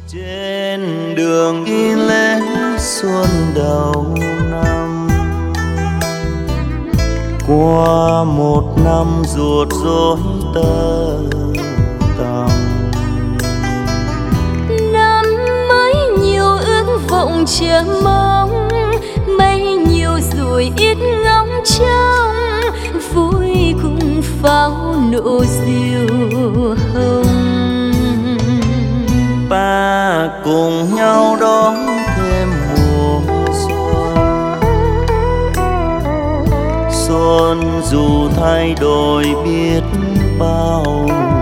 Trên đường đi lễ xuân đầu năm, qua một năm ruột rối tơ tằm. Năm mới nhiều ước vọng chờ mong, mấy nhiều rồi ít ngóng trông, vui cùng pháo nổ diều hồng. Ta cùng nhau đón thêm mùa xuân, xuân dù thay đổi biết bao